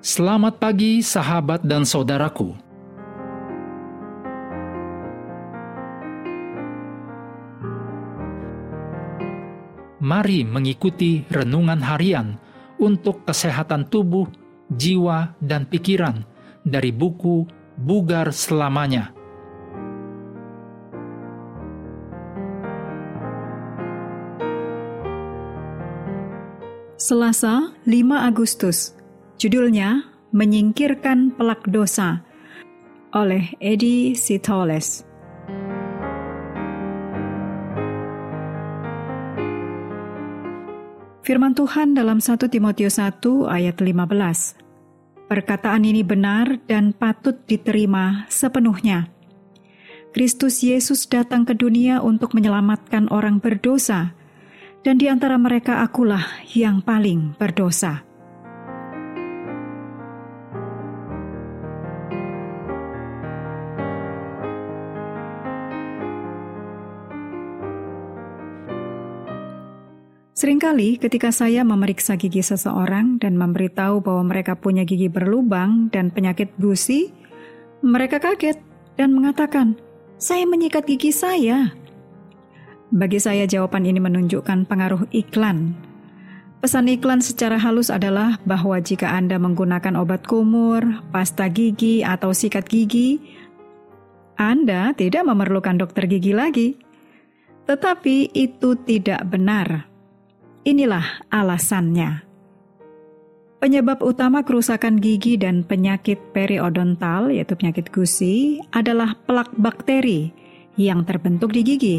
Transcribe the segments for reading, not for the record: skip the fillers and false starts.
Selamat pagi sahabat dan saudaraku. Mari mengikuti renungan harian untuk kesehatan tubuh, jiwa, dan pikiran dari buku Bugar Selamanya. Selasa, 5 Agustus. Judulnya, Menyingkirkan Pelak Dosa, oleh Eddie Sitoles. Firman Tuhan dalam 1 Timotius 1 ayat 15. Perkataan ini benar dan patut diterima sepenuhnya. Kristus Yesus datang ke dunia untuk menyelamatkan orang berdosa, dan di antara mereka akulah yang paling berdosa. Seringkali ketika saya memeriksa gigi seseorang dan memberitahu bahwa mereka punya gigi berlubang dan penyakit gusi, mereka kaget dan mengatakan, "Saya menyikat gigi saya." Bagi saya jawaban ini menunjukkan pengaruh iklan. Pesan iklan secara halus adalah bahwa jika Anda menggunakan obat kumur, pasta gigi, atau sikat gigi, Anda tidak memerlukan dokter gigi lagi. Tetapi itu tidak benar. Inilah alasannya. Penyebab utama kerusakan gigi dan penyakit periodontal, yaitu penyakit gusi, adalah plak bakteri yang terbentuk di gigi.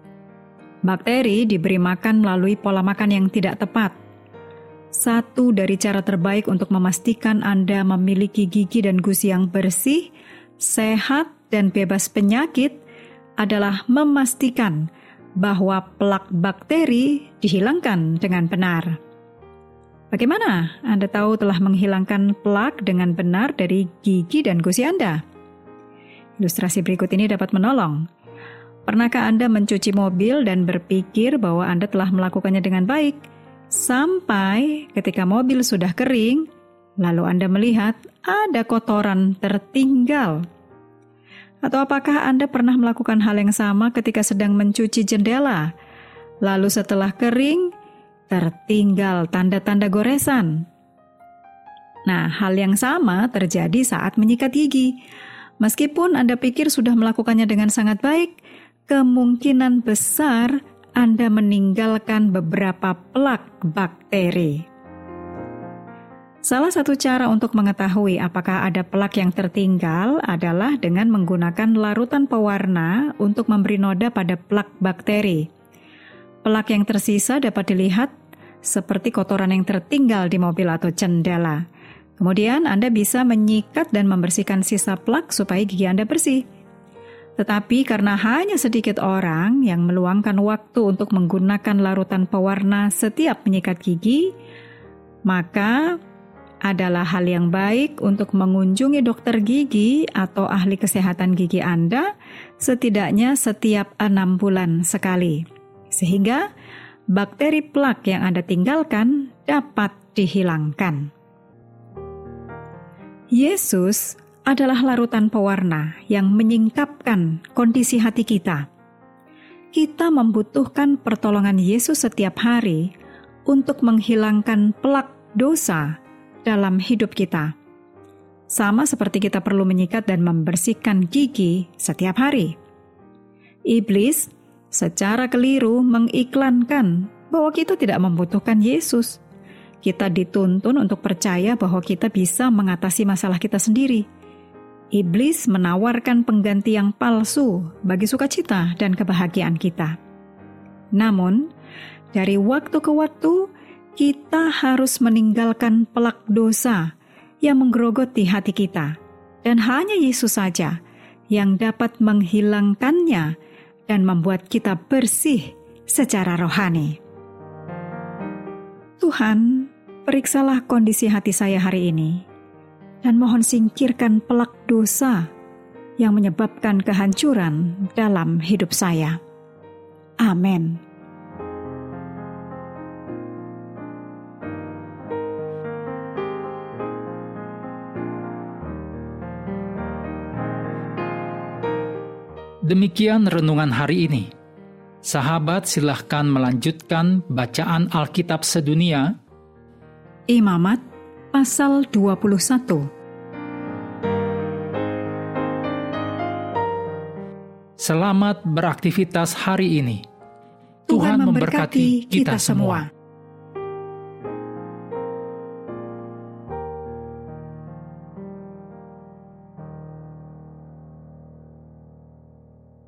Bakteri diberi makan melalui pola makan yang tidak tepat. Satu dari cara terbaik untuk memastikan Anda memiliki gigi dan gusi yang bersih, sehat, dan bebas penyakit adalah memastikan bahwa plak bakteri dihilangkan dengan benar. Bagaimana Anda tahu telah menghilangkan plak dengan benar dari gigi dan gusi Anda? Ilustrasi berikut ini dapat menolong. Pernahkah Anda mencuci mobil dan berpikir bahwa Anda telah melakukannya dengan baik, sampai ketika mobil sudah kering, lalu Anda melihat ada kotoran tertinggal? Atau apakah Anda pernah melakukan hal yang sama ketika sedang mencuci jendela, lalu setelah kering, tertinggal tanda-tanda goresan? Nah, hal yang sama terjadi saat menyikat gigi. Meskipun Anda pikir sudah melakukannya dengan sangat baik, kemungkinan besar Anda meninggalkan beberapa plak bakteri. Salah satu cara untuk mengetahui apakah ada plak yang tertinggal adalah dengan menggunakan larutan pewarna untuk memberi noda pada plak bakteri. Plak yang tersisa dapat dilihat seperti kotoran yang tertinggal di mobil atau jendela. Kemudian Anda bisa menyikat dan membersihkan sisa plak supaya gigi Anda bersih. Tetapi karena hanya sedikit orang yang meluangkan waktu untuk menggunakan larutan pewarna setiap menyikat gigi, maka adalah hal yang baik untuk mengunjungi dokter gigi atau ahli kesehatan gigi Anda setidaknya setiap 6 bulan sekali, sehingga bakteri plak yang Anda tinggalkan dapat dihilangkan. Yesus adalah larutan pewarna yang menyingkapkan kondisi hati kita. Kita membutuhkan pertolongan Yesus setiap hari untuk menghilangkan plak dosa dalam hidup kita. Sama seperti kita perlu menyikat dan membersihkan gigi setiap hari. Iblis secara keliru mengiklankan bahwa kita tidak membutuhkan Yesus. Kita dituntun untuk percaya bahwa kita bisa mengatasi masalah kita sendiri. Iblis menawarkan pengganti yang palsu bagi sukacita dan kebahagiaan kita. Namun, dari waktu ke waktu, kita harus meninggalkan plak dosa yang menggerogoti hati kita, dan hanya Yesus saja yang dapat menghilangkannya dan membuat kita bersih secara rohani. Tuhan, periksalah kondisi hati saya hari ini, dan mohon singkirkan plak dosa yang menyebabkan kehancuran dalam hidup saya. Amin. Demikian renungan hari ini. Sahabat, silahkan melanjutkan bacaan Alkitab sedunia. Imamat pasal 21. Selamat beraktivitas hari ini. Tuhan memberkati kita semua.